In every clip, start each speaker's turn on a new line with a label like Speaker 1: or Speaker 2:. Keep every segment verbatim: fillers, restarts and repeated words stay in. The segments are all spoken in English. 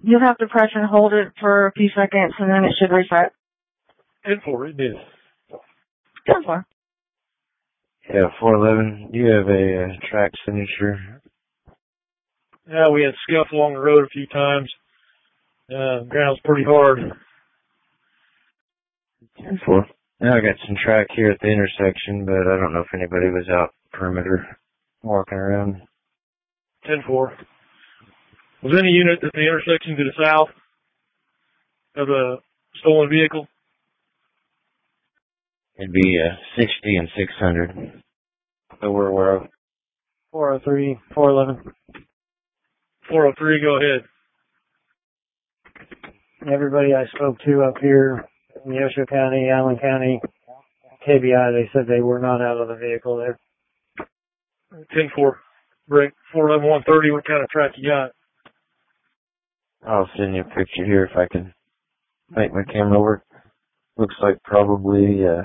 Speaker 1: You'll have to press and hold it for a few seconds, and then it should reset.
Speaker 2: ten four, it did.
Speaker 1: ten four.
Speaker 3: Yeah, four eleven, do you have a uh, track signature?
Speaker 2: Yeah, we had scuff along the road a few times. Uh, the ground's pretty hard.
Speaker 3: ten four. Now I got some track here at the intersection, but I don't know if anybody was out perimeter walking around.
Speaker 2: ten four. Was any unit at the intersection to the south of the stolen vehicle?
Speaker 3: It'd be uh, sixty and six hundred. So we're aware of.
Speaker 4: four oh three, four eleven.
Speaker 2: four oh three, go ahead.
Speaker 4: Everybody I spoke to up here in Neosho County, Allen County, K B I, they said they were not out of the vehicle there.
Speaker 2: ten four. Break. four eleven, one thirty, what kind of track you got?
Speaker 3: I'll send you a picture here if I can make my camera work. Looks like probably, uh,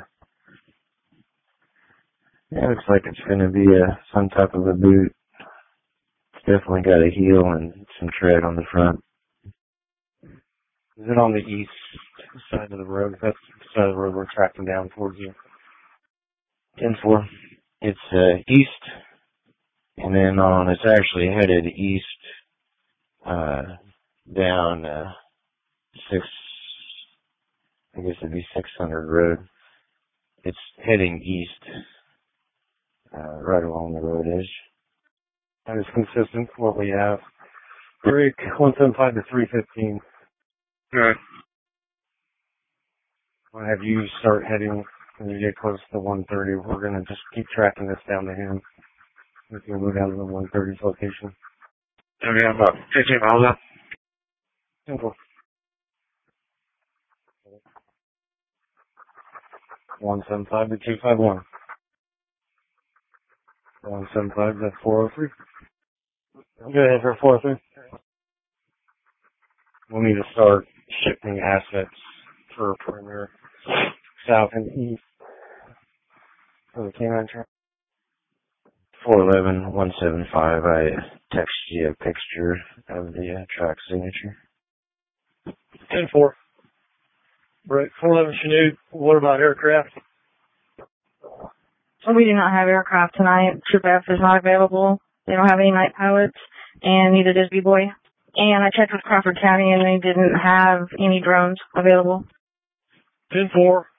Speaker 3: yeah, looks like it's going to be uh, some type of a boot. It's definitely got a heel and some tread on the front.
Speaker 4: Is it on the east side of the road? That's the side of the road we're tracking down towards you.
Speaker 3: ten four. It's uh, east, and then on, it's actually headed east, uh, down uh, six, I guess it'd be six hundred road. It's heading east, uh, right along the road edge.
Speaker 4: That is consistent with what we have. Break one seventy-five to three fifteen.
Speaker 3: Alright.
Speaker 4: I'll have you start heading when you get close to one thirty. We're going to just keep tracking this down to him. We're going to go down to the one thirty's location.
Speaker 3: Okay, I'm about fifteen miles up.
Speaker 4: Simple. one seventy-five to two fifty-one. one seventy-five to four oh three. Go ahead for four oh three. We'll need to start shifting assets for perimeter south and east for the canine track.
Speaker 3: four eleven, one seventy-five, I text you a picture of the uh, track signature.
Speaker 2: ten four. Break. four eleven Chinook, what about aircraft?
Speaker 1: So we do not have aircraft tonight. Troop F is not available. They don't have any night pilots, and neither does B-Boy. And I checked with Crawford County, and they didn't have any drones available.
Speaker 2: ten four.